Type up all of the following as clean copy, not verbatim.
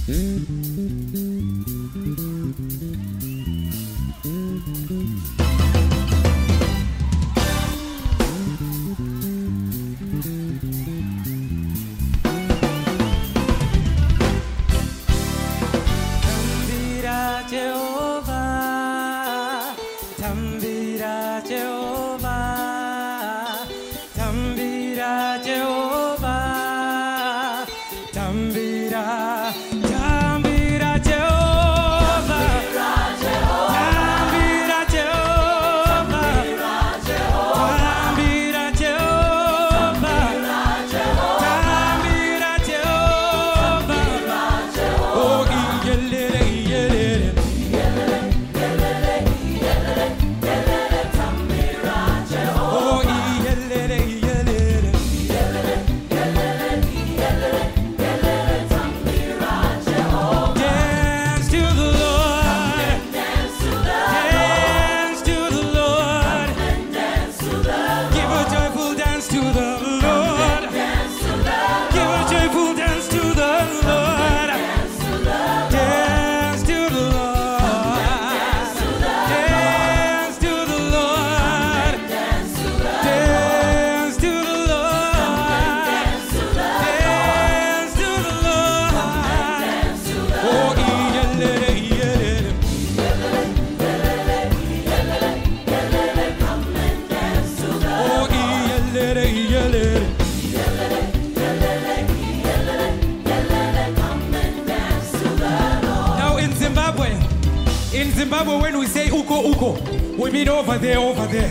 Zimbabwe, when we say uko uko, we mean over there, over there.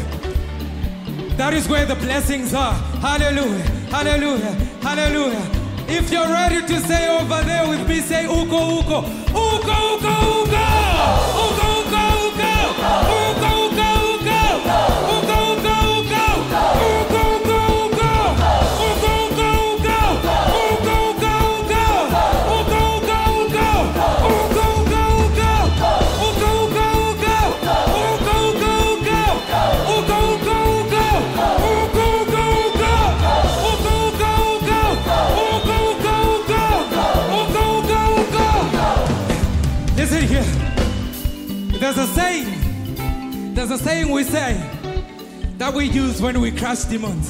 That is where the blessings are. Hallelujah, hallelujah, hallelujah. If you're ready to say over there with me, say uko uko, uko uko uko, uko uko uko, uko uko uko, uko uko uko, uko uko uko, uko uko uko, uko uko uko, uko uko uko, uko uko uko. Listen here. There's a saying we say that we use when we crush demons.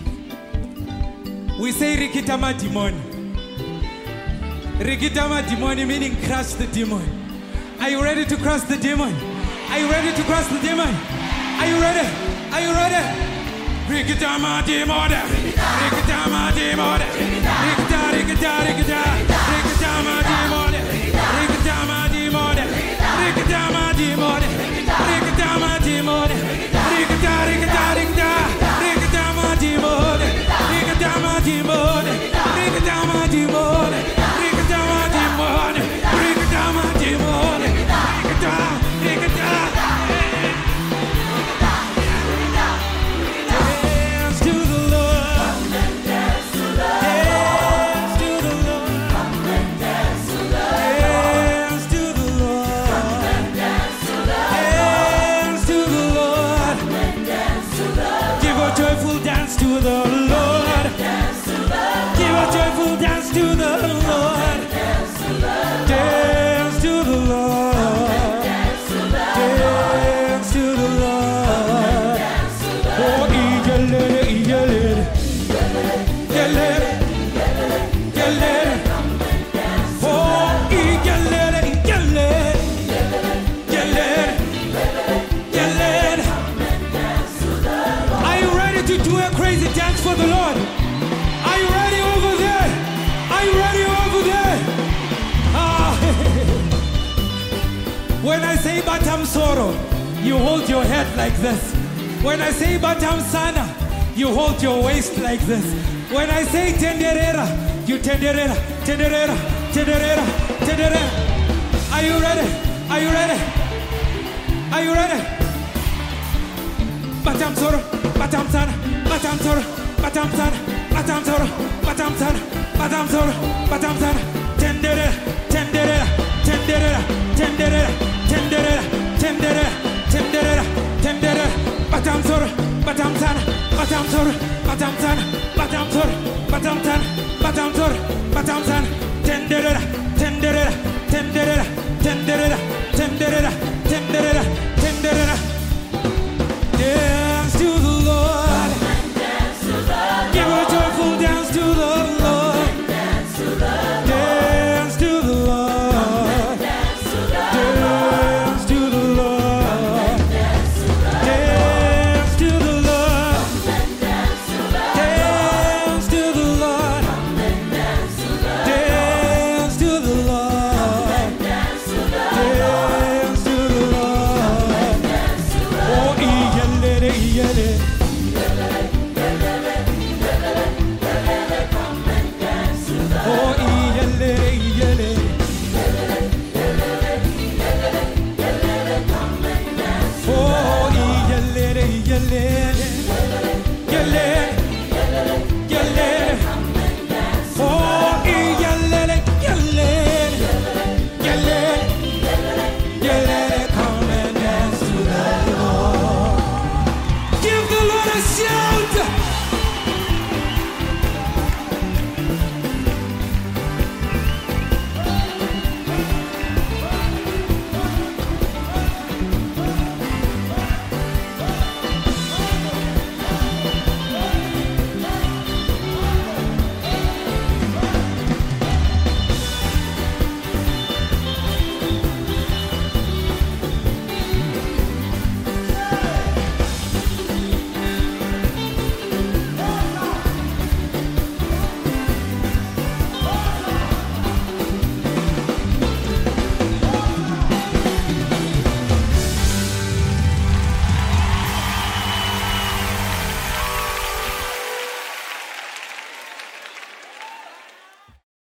We say rikitama demon. Rikitama demon meaning crush the demon. Are you ready to crush the demon? Are you ready to crush the demon? Are you ready? Are you ready? Rikitama demon. Rikitama demon. Rikita, rikita, rikita. Rikitama demon. Rikitama demon. Rikitama demon. Rikitama demon. Rikita, rikita, rikita. Rikitama demon. Rikitama demon. Rikitama demon. Rikitama demon. Rikitama demon. Rikita, rikita. Dance to the Lord. Dance to the Lord. Dance to the Lord. Dance to the Lord. Give a joyful dance to the Lord. Give a joyful dance to the Lord. Dance to the Lord. Dance to the Lord. Oh, igelere, igelere. Igelere. Igelere. Oh, igelere, igelere. Igelere. Igelere. Are you ready to do a crazy dance for the Lord? Are you ready over there? Are you ready over there? Ah. When I say Batam Soro, you hold your head like this. When I say Batam Sana, you hold your waist like this. When I say Tenderera, you tenderera, tenderera, tenderera, tenderera. Are you ready? Are you ready? Are you ready? Batam Soro, Batam Sana, Batam Soro, Batam Sana, Batam Soro, Batam Sana, Batam Soro, Batam Sana. Tenderera, tenderera, tenderera, tenderera, tenderera, tenderera, tenderera, tenderera. Batam Soro, Batam Sana, Batam Soro, Batam Sana, Batam Soro, Batam Sana, Batam Soro, Batam Sana. Tenderera, tenderera, tenderera, tenderera, tenderera, tenderera.